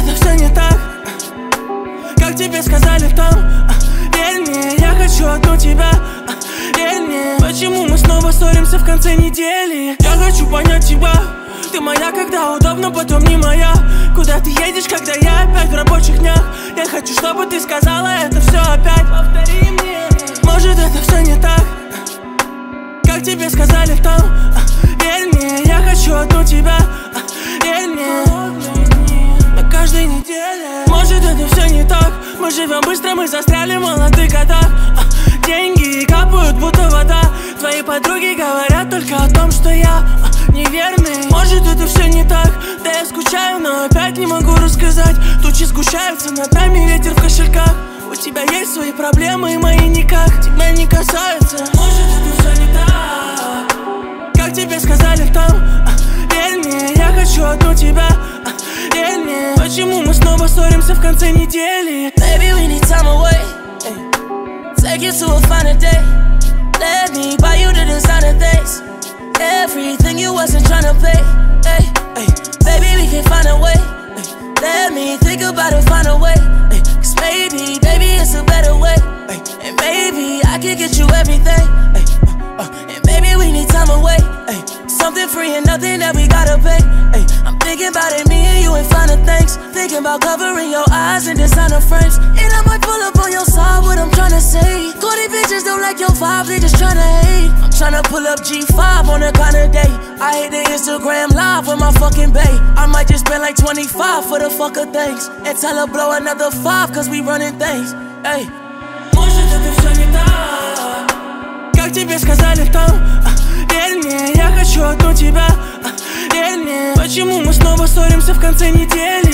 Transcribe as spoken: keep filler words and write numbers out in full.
это все не так, как тебе сказали там. Верь мне, я хочу одну тебя. Верь мне, почему мы снова ссоримся в конце недели? Я хочу понять тебя. Ты моя, когда удобно, потом не моя. Куда ты едешь, когда я опять в рабочих днях? Я хочу, чтобы ты сказала это все опять. Повтори мне. Может, это все не так, как тебе сказали там. Верь мне, я хочу одну тебя. Верь мне, на каждой неделе. Может, это все не так. Мы живем быстро, мы застряли в молодых годах. Деньги капают, будто вода. Твои подруги говорят только о том, что я неверный. Может, это все не так. Да я скучаю, но опять не могу рассказать. Тучи сгущаются, над нами ветер в кошельках. У тебя есть свои проблемы, и мои никак тебя не касаются. Может, это все не так, как тебе сказали там. Верь мне, я хочу одну тебя. Верь мне, почему мы снова ссоримся в конце недели? Baby, we need time away. Take you to a finer day. Let me buy you the designer things. Everything you wasn't tryna pay. Ay, ay. Baby, we can find a way. Ay. Let me think about it, find a way. Ay. Cause maybe, baby, it's a better way. Ay. And maybe I can get you everything. Ay. Uh, uh. And maybe we need time away. Ay. Something free and nothing that we gotta pay. Ay. I'm thinking about it, me and you ain't finding things. Thinking about covering your eyes in designer frames. And I might pull up on your side, what I'm tryna say. Corny bitches don't like your vibe, they just tryna hate. I'm tryna pull up G five on a kinda day. I hate the Instagram live with my fucking bae. I might just spend like twenty-five for the fuck of things. And tell her blow another five cause we running things. Эй. Может, это все не так, как тебе сказали там. Верь мне, я хочу одну тебя. Верь мне, почему мы снова ссоримся в конце недели?